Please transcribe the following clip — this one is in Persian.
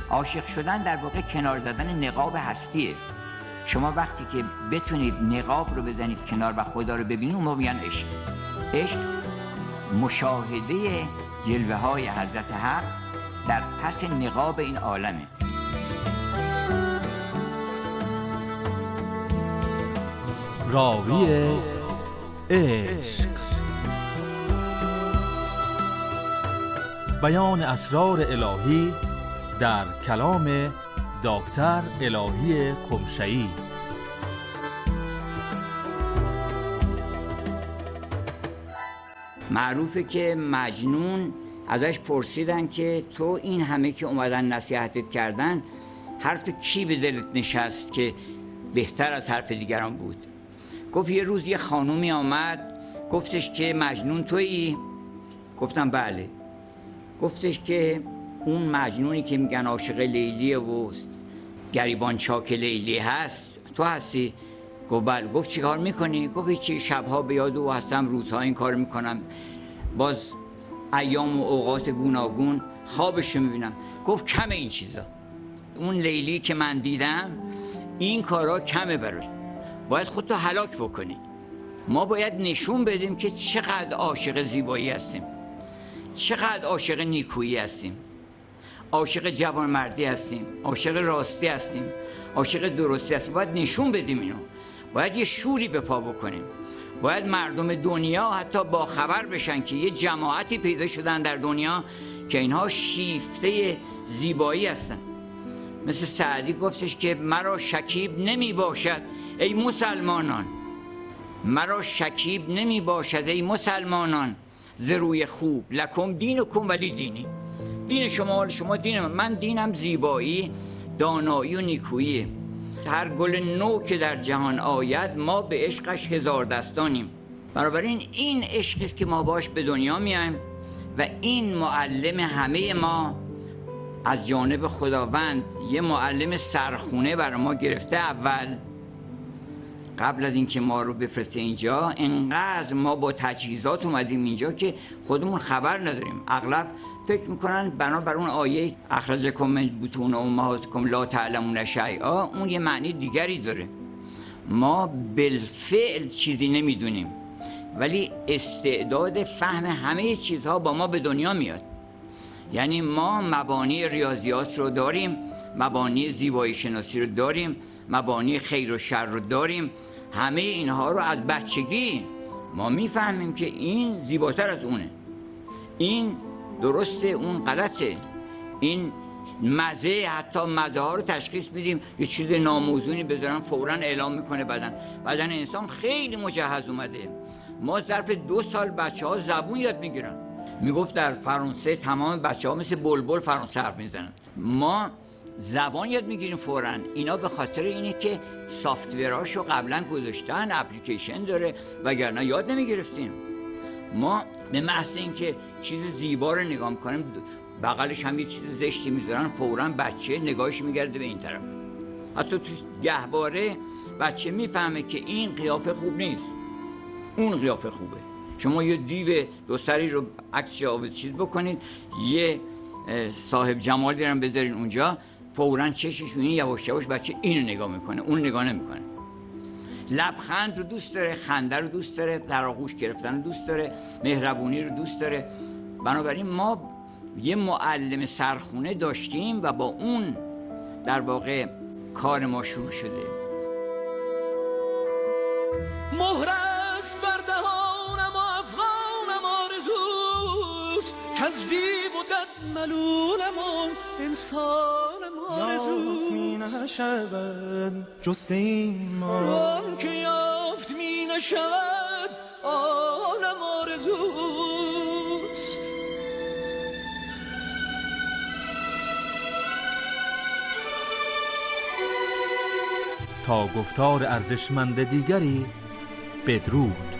عاشق شدن در واقع کنار زدن نقاب هستیه. شما وقتی که بتونید نقاب رو بزنید کنار و خدا رو ببینید، اون میگن عشق. عشق مشاهده جلوه های حضرت حق در پس نقاب این عالمه. راوی عشق، بیان اسرار الهی در کلام دکتر الهی قمشه‌ای. معروفه که مجنون ازش پرسیدن که تو این همه که اومدن نصیحتت کردن، حرف کی به دلت نشست که بهتر از حرف دیگران بود؟ گفت یه روز یه خانومی آمد گفتش که مجنون تویی؟ گفتم بله. گفتش که اون مجنونی که میگن عاشق لیلیه و گریبان چاک لیلی هست تو هستی؟ گفت بله. گفت چی کار میکنی؟ گفت چی، شبها به یاد او هستم، روزها این کار میکنم، باز ایام و اوقات گوناگون خوابش میبینم. گفت کمه این چیزا، اون لیلی که من دیدم این کارا کمه براش، باید خودتو هلاک بکنی. ما باید نشون بدیم که چقدر عاشق زیبایی هستیم، چقدر عاشق نیکویی هستیم، عاشق جوانمردی هستیم، عاشق راستی هستیم، عاشق درستی هستیم. باید نشون بدیم اینو، باید یه شوری به پا بکنیم. باید مردم دنیا حتی با خبر بشن که یه جماعتی پیدا شدن در دنیا که اینها شیفته زیبایی هستن. مثل سعدی گفتش که مرا شکیب نمی باشد ای مسلمانان، مرا شکیب نمی باشد ای مسلمانان، ز روی خوب لکم دینکم ولی دینی. دین شما حال شما دین من دینم زیبایی، دانایی و نیکوییه. هر گل نو که در جهان آید ما به عشقش هزار دستانیم. بنابراین این عشقی است که ما باش به دنیا میایم و این معلم همه ما از جانب خداوند یه معلم سرخونه برای ما گرفته. اول قبل از اینکه ما رو بفرسته اینجا، انقدر ما با تجهیزات اومدیم اینجا که خودمون خبر نداریم. اغلب فکر میکنن بنابر اون آیه اخرجکم من بطون امهاتکم لا تعلمون شیئا، اون یه معنی دیگری داره. ما بالفعل چیزی نمیدونیم، ولی استعداد فهم همه چیزها با ما به دنیا میاد. یعنی ما مبانی ریاضیات رو داریم، مبانی زیبایی شناسی رو داریم، مبانی خیر و شر رو داریم. همه اینها رو از بچگی ما میفهمیم که این زیباتر از اونه، این درسته، اون غلطه، این مزه، حتی مزه ها رو تشخیص میدیم. یه چیز ناموزونی بذارن فوراً اعلام میکنه بدن انسان خیلی مجهز اومده. ما ظرف 2 سال بچه ها زبون یاد میگیرن. میگفت در فرانسه تمام بچه ها مثل بلبل فرانسه حرف میزنن. ما زبان یاد میگیریم فوراً. اینا به خاطر اینه که سافت‌ورهاشو قبلا گذاشتن، اپلیکیشن داره، وگرنه یاد نمیگرفتیم. ما به محض اینکه چیز زیبا رو نگاه میکنیم، بغلش هم یه چیز زشتی میذارن، فوراً بچه نگاهش میگرده به این طرف. حتی تو گهواره بچه میفهمه که این قیافه خوب نیست، اون قیافه خوبه. شما یه دیو 2 سری رو عکس آویز چیز بکنید، یه صاحب جمالی رو بذارین اونجا، فوراً چشش میبینی یواش یواش بچه اینو نگاه میکنه، اون نگاه نمیکنه. لبخند رو دوست داره، خنده رو دوست داره، در آغوش گرفتن رو دوست داره، مهربونی رو دوست داره. بنابراین ما یه معلم سرخونه داشتیم و با اون در واقع کار ما شروع شده. مهر است بر دهانم و افغانم آرزوست، که از دیو و دد ملولم و انسانم آرزوست. می نشود جست این آن که یافت می نشود آنم آرزوست. تا گفتار ارزشمند دیگری بدرود.